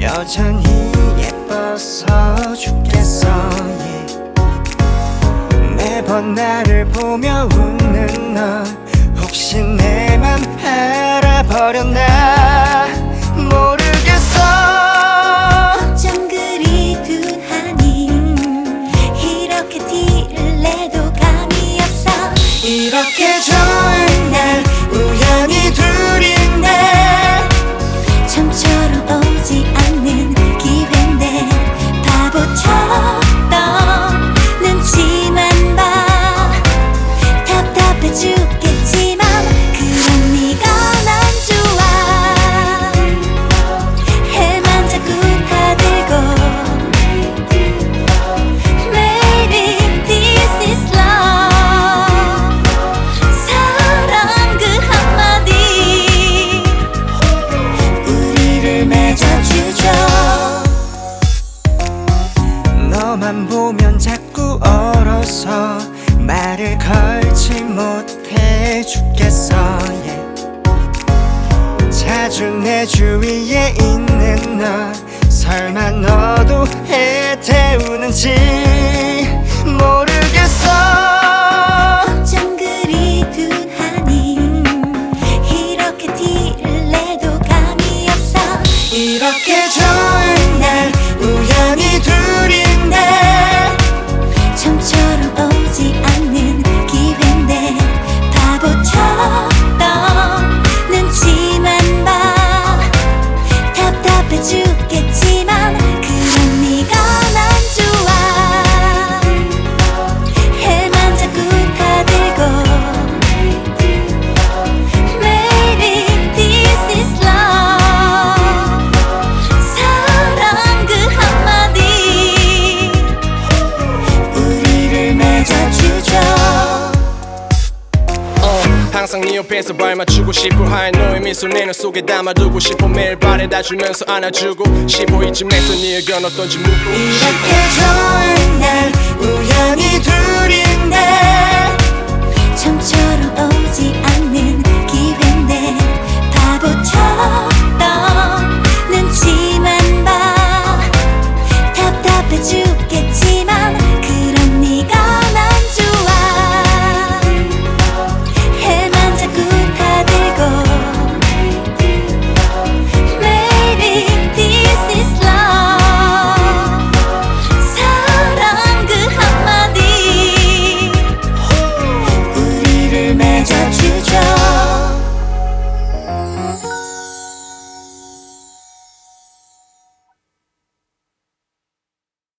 여전히 예뻐서 죽겠어 yeah. 매번 나를 보며 웃는 너 혹시 내 맘 알아버렸나 모르겠어. 어쩜 그리 둔하니 이렇게 티를 내도 감이 없어. 이렇게 좋은 날 우연히 둘인데 좀처럼 오지 않는 기회인데 바보처럼 눈치만 봐. 답답해 죽겠지만 그런 네가 난 좋아. 해만 자꾸 타들고 Maybe this is love. 사랑 그 한마디 우리를 맺어주죠. 너만 보면 자꾸 얼어서 말을 걸지 못해 죽겠어 yeah. 자주 내 주위에 있는 너 설마 너도 애태우는지 모르겠어. 어쩜 그리 둔하니 이렇게 티를 내도 감이 없어. 이렇게 좋은 날 우연히 둘인데 좀처럼 오지 않는 기회인데 바보처럼 눈치만 봐. 답답해 죽겠지만 그런 네가 난 좋아. 해만 자꾸 타들고 Maybe this is love. 사랑 그 한마디 우리를 맺어주죠. 항상 네 옆에서 발 맞추고 싶어 하얀 너의 미소 내 눈 속에 담아두고 싶어 매일 바래다 주면서 안아주고 싶어 이쯤에서 네 의견 어떤지 묻고 이렇게 좋은 날 우연히 둘인데 좀처럼 오지 않는 기회인데 바보처럼 눈치만 봐. 답답해 죽겠지만 그런 네가 난 좋아. 해만 자꾸 타들고 Maybe this is love. 사랑 그 한마디 우리를 맺어줘.